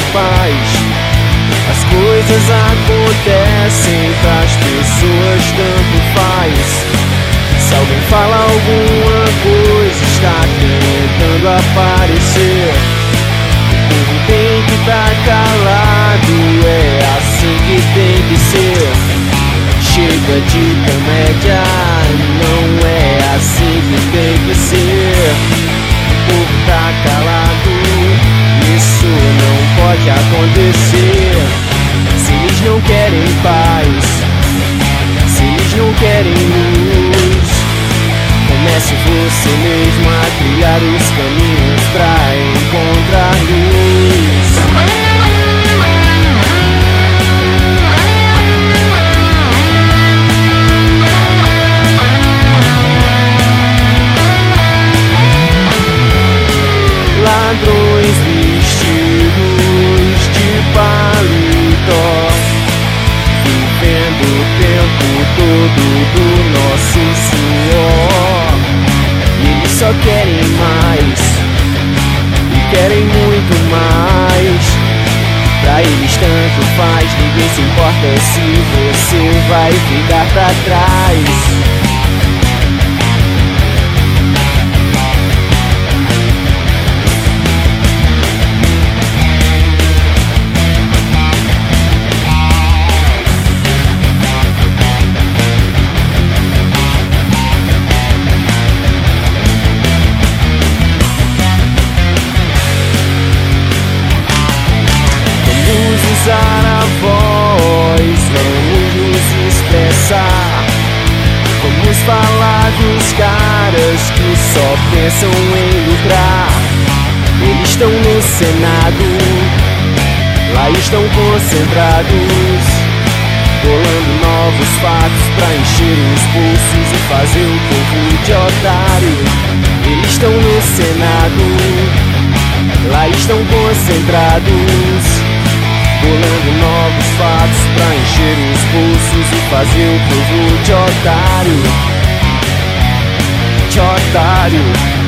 paz. As coisas acontecem pras pessoas, tanto faz. Se alguém fala alguma coisa, está tentando aparecer. O povo tem que estar calado, é assim que tem que ser. Chega de comédia, não é assim que tem que ser. O povo tá calado, isso não pode acontecer. Se eles não querem paz, se eles não querem luz, comece você mesmo a trilhar os caminhos pra encontrar luz. Ladrões vestidos de paletó, vivendo o tempo todo do nosso suor. E eles só querem mais, e querem muito mais. Pra eles tanto faz, ninguém se importa se você vai ficar pra trás. Usar a voz, vamos nos expressar. Vamos falar dos caras que só pensam em lucrar. Eles estão no Senado, lá estão concentrados, bolando novos fatos pra encher os bolsos e fazer o povo de otário. Eles estão no Senado, lá estão concentrados, bolando novos fatos pra encher os bolsos e fazer o povo de otário. De otário.